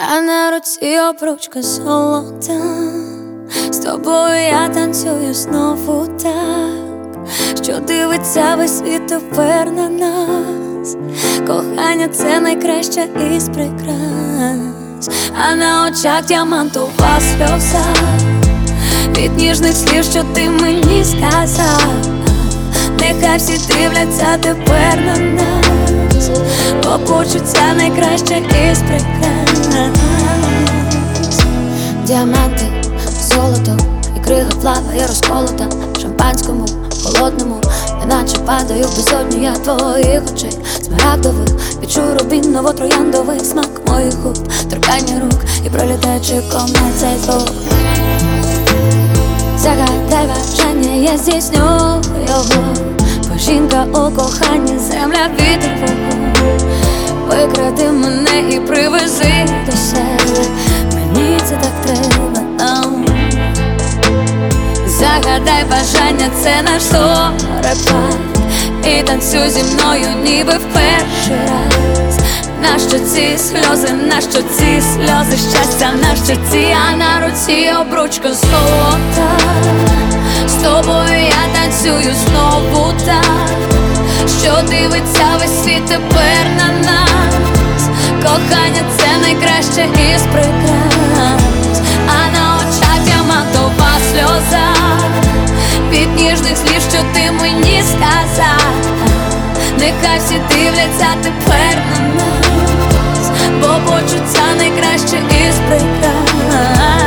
а на руці обручка золота. З тобою я танцюю знову так, що дивиться весь світ тепер на нас. Кохання — це найкраща із прикрас, а на очах діамантова сльоза від ніжних слів, що ти мені сказав. Нехай всі дивляться тепер на нас, бо почуття найкраще із прикрас. Діаманти, золото і крига плаває розколота в шампанському, холодному, неначе падаю в безодню я твоїх очей смарагдових. Відчую рубіново-трояндовий смак моїх губ, торкання рук і пролітаючи комет цей звук. Загадай бажання, я здійсню його, бо жінка у коханні, земля, вітер, вогонь. Викради мене і привези до себе, мені це так треба нам. Загадай бажання, це наш зорепад, і танцюй зі мною, ніби в перший раз. Нащо ці сльози, нащо ці сльози щастя на щоці, а на руці обручка золота. З тобою я танцюю знову так, що дивиться весь світ тепер на нас. Кохання — це найкраще із прикрас, а на очах діамантова сльоза від ніжних слів, що ти мені сказав. Нехай всі дивляться тепер на нас, бо почуття найкраще із прикрас.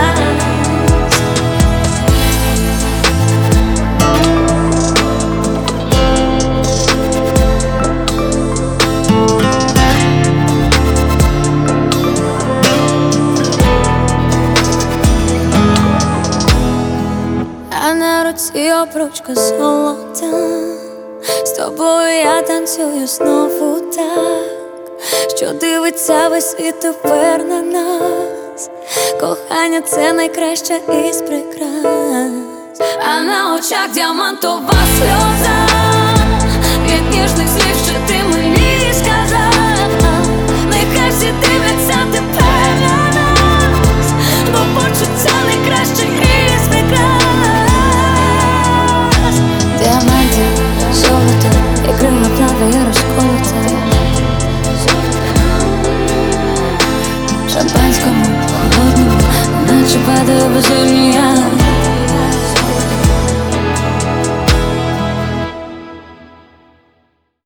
А на руці обручка золота. З тобою я танцюю знову так, що дивиться весь світ тепер на нас. Кохання — це найкраще із прикрас, а на очах діамантова сльоза від ніжних слів.